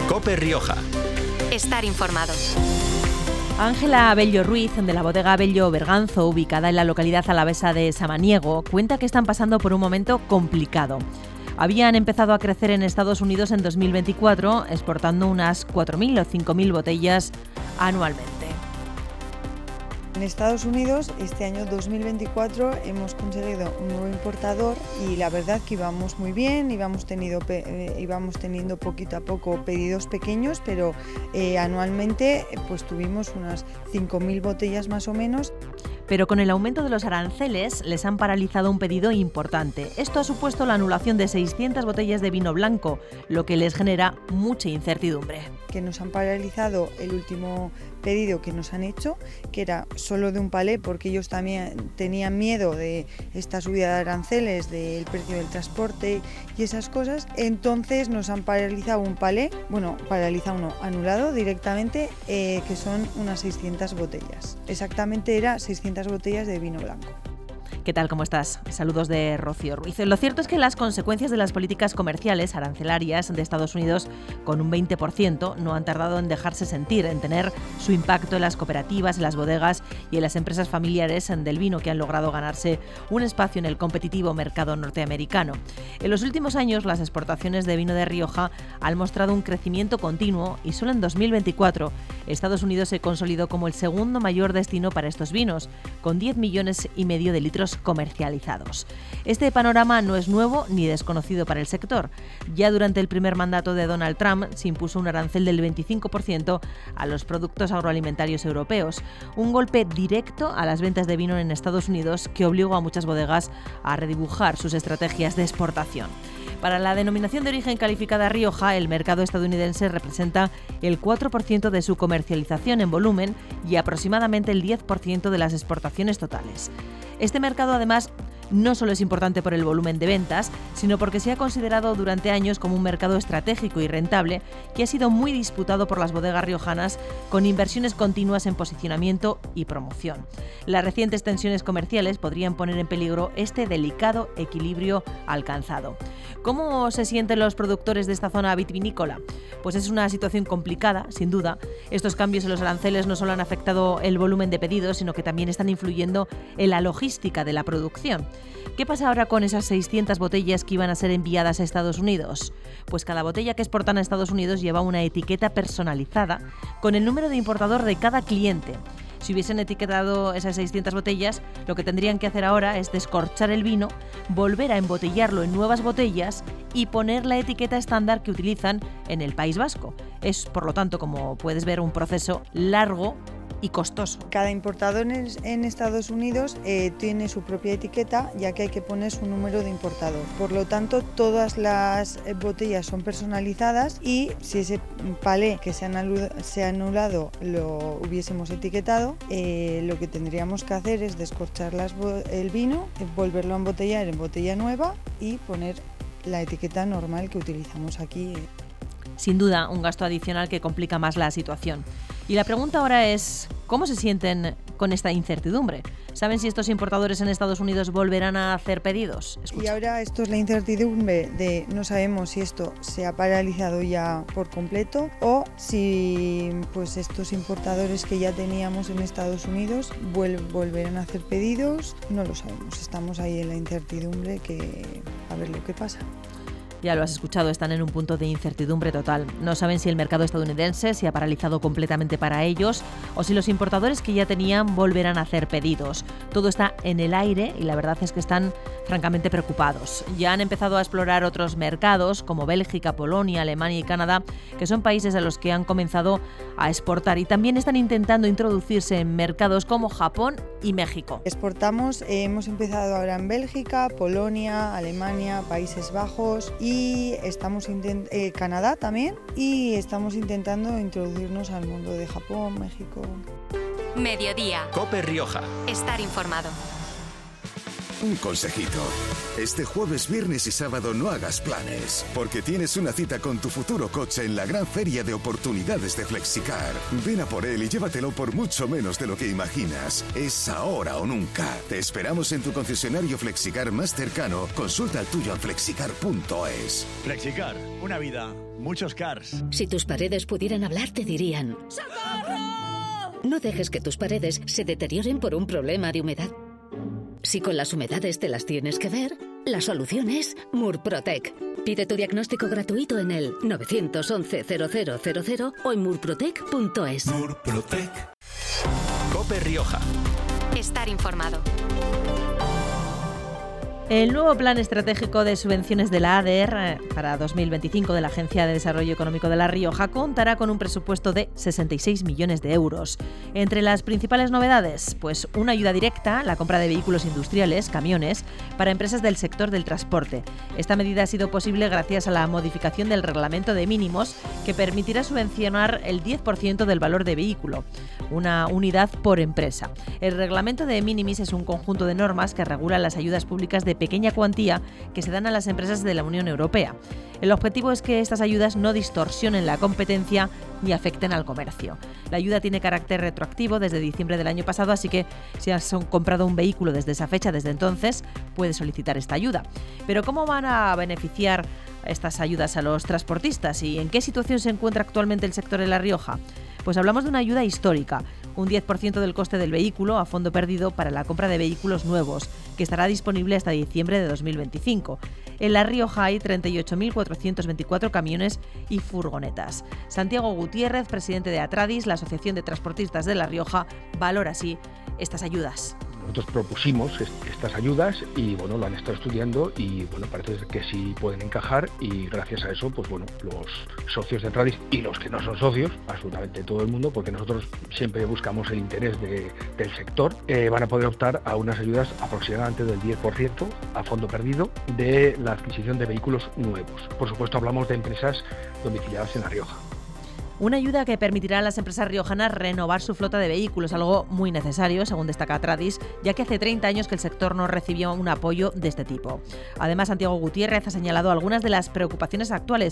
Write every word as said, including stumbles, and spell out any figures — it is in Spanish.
COPE Rioja. Estar informado. Ángela Abello Ruiz, de la bodega Abello Berganzo, ubicada en la localidad alavesa de Samaniego, cuenta que están pasando por un momento complicado. Habían empezado a crecer en Estados Unidos en dos mil veinticuatro, exportando unas cuatro mil o cinco mil botellas anualmente. En Estados Unidos, este año dos mil veinticuatro, hemos conseguido un nuevo importador y la verdad que íbamos muy bien, íbamos, tenido, eh, íbamos teniendo poquito a poco pedidos pequeños, pero eh, anualmente pues tuvimos unas cinco mil botellas más o menos. Pero con el aumento de los aranceles les han paralizado un pedido importante. Esto ha supuesto la anulación de seiscientas botellas de vino blanco, lo que les genera mucha incertidumbre. Que nos han paralizado el último pedido que nos han hecho, que era solo de un palé, porque ellos también tenían miedo de esta subida de aranceles, del precio del transporte y esas cosas. Entonces nos han paralizado un palé, bueno, paralizado no, anulado directamente, eh, que son unas seiscientas botellas. Exactamente era seiscientas botellas de vino blanco. ¿Qué tal? ¿Cómo estás? Saludos de Rocío Ruiz. Lo cierto es que las consecuencias de las políticas comerciales arancelarias de Estados Unidos, con un veinte por ciento, no han tardado en dejarse sentir, en tener su impacto en las cooperativas, en las bodegas y en las empresas familiares del vino que han logrado ganarse un espacio en el competitivo mercado norteamericano. En los últimos años, las exportaciones de vino de Rioja han mostrado un crecimiento continuo y solo en dos mil veinticuatro Estados Unidos se consolidó como el segundo mayor destino para estos vinos, con diez millones y medio de litros comercializados. Este panorama no es nuevo ni desconocido para el sector. Ya durante el primer mandato de Donald Trump se impuso un arancel del veinticinco por ciento a los productos agroalimentarios europeos, un golpe directo a las ventas de vino en Estados Unidos que obligó a muchas bodegas a redibujar sus estrategias de exportación. Para la denominación de origen calificada Rioja, el mercado estadounidense representa el cuatro por ciento de su comercialización en volumen y aproximadamente el diez por ciento de las exportaciones totales. Este mercado, además, no solo es importante por el volumen de ventas, sino porque se ha considerado durante años como un mercado estratégico y rentable que ha sido muy disputado por las bodegas riojanas, con inversiones continuas en posicionamiento y promoción. Las recientes tensiones comerciales podrían poner en peligro este delicado equilibrio alcanzado. ¿Cómo se sienten los productores de esta zona vitivinícola? Pues es una situación complicada, sin duda. Estos cambios en los aranceles no solo han afectado el volumen de pedidos, sino que también están influyendo en la logística de la producción. ¿Qué pasa ahora con esas seiscientas botellas que iban a ser enviadas a Estados Unidos? Pues cada botella que exportan a Estados Unidos lleva una etiqueta personalizada con el número de importador de cada cliente. Si hubiesen etiquetado esas seiscientas botellas, lo que tendrían que hacer ahora es descorchar el vino, volver a embotellarlo en nuevas botellas y poner la etiqueta estándar que utilizan en el País Vasco. Es, por lo tanto, como puedes ver, un proceso largo y costoso. Cada importador en Estados Unidos eh, tiene su propia etiqueta, ya que hay que poner su número de importador. Por lo tanto, todas las botellas son personalizadas y si ese palé que se ha anulado, se ha anulado lo hubiésemos etiquetado, eh, lo que tendríamos que hacer es descorchar las, el vino, volverlo a embotellar en botella nueva y poner la etiqueta normal que utilizamos aquí. Sin duda, un gasto adicional que complica más la situación. Y la pregunta ahora es, ¿cómo se sienten con esta incertidumbre? ¿Saben si estos importadores en Estados Unidos volverán a hacer pedidos? Escucha. Y ahora esto es la incertidumbre de no sabemos si esto se ha paralizado ya por completo o si pues estos importadores que ya teníamos en Estados Unidos vuel- volverán a hacer pedidos. No lo sabemos, estamos ahí en la incertidumbre, que a ver lo que pasa. Ya lo has escuchado, están en un punto de incertidumbre total. No saben si el mercado estadounidense se ha paralizado completamente para ellos o si los importadores que ya tenían volverán a hacer pedidos. Todo está en el aire y la verdad es que están francamente preocupados. Ya han empezado a explorar otros mercados como Bélgica, Polonia, Alemania y Canadá, que son países a los que han comenzado a exportar, y también están intentando introducirse en mercados como Japón y México. Exportamos, eh, hemos empezado ahora en Bélgica, Polonia, Alemania, Países Bajos y estamos intent- eh, Canadá también, y estamos intentando introducirnos al mundo de Japón, México. Mediodía. COPE Rioja. Estar informado. Un consejito. Este jueves, viernes y sábado no hagas planes, porque tienes una cita con tu futuro coche en la gran feria de oportunidades de Flexicar. Ven a por él y llévatelo por mucho menos de lo que imaginas. Es ahora o nunca. Te esperamos en tu concesionario Flexicar más cercano. Consulta el tuyo en flexicar punto es. Flexicar, una vida, muchos cars. Si tus paredes pudieran hablar, te dirían: ¡socorro! No dejes que tus paredes se deterioren por un problema de humedad. Si con las humedades te las tienes que ver, la solución es Murprotec. Pide tu diagnóstico gratuito en el nueve once cero cero cero cero o en murprotec punto es. Murprotec. COPE Rioja. Estar informado. El nuevo Plan Estratégico de Subvenciones de la A D E R para dos mil veinticinco de la Agencia de Desarrollo Económico de La Rioja contará con un presupuesto de sesenta y seis millones de euros. Entre las principales novedades, pues una ayuda directa, la compra de vehículos industriales, camiones, para empresas del sector del transporte. Esta medida ha sido posible gracias a la modificación del reglamento de mínimos que permitirá subvencionar el diez por ciento del valor de vehículo, una unidad por empresa. El reglamento de minimis es un conjunto de normas que regula las ayudas públicas de pequeña cuantía que se dan a las empresas de la Unión Europea. El objetivo es que estas ayudas no distorsionen la competencia ni afecten al comercio. La ayuda tiene carácter retroactivo desde diciembre del año pasado, así que si has comprado un vehículo desde esa fecha, desde entonces, puedes solicitar esta ayuda. Pero ¿cómo van a beneficiar estas ayudas a los transportistas y en qué situación se encuentra actualmente el sector en La Rioja? Pues hablamos de una ayuda histórica, un diez por ciento del coste del vehículo a fondo perdido para la compra de vehículos nuevos, que estará disponible hasta diciembre de dos mil veinticinco. En La Rioja hay treinta y ocho mil cuatrocientos veinticuatro camiones y furgonetas. Santiago Gutiérrez, presidente de Atradis, la Asociación de Transportistas de La Rioja, valora así estas ayudas. Nosotros propusimos estas ayudas y bueno, lo han estado estudiando y bueno, parece que sí pueden encajar y gracias a eso, pues bueno, los socios de Atradis y los que no son socios, absolutamente todo el mundo, porque nosotros siempre buscamos el interés de, del sector, eh, van a poder optar a unas ayudas aproximadamente del diez por ciento a fondo perdido de la adquisición de vehículos nuevos. Por supuesto, hablamos de empresas domiciliadas en La Rioja. Una ayuda que permitirá a las empresas riojanas renovar su flota de vehículos, algo muy necesario, según destaca Atradis, ya que hace treinta años que el sector no recibió un apoyo de este tipo. Además, Santiago Gutiérrez ha señalado algunas de las preocupaciones actuales,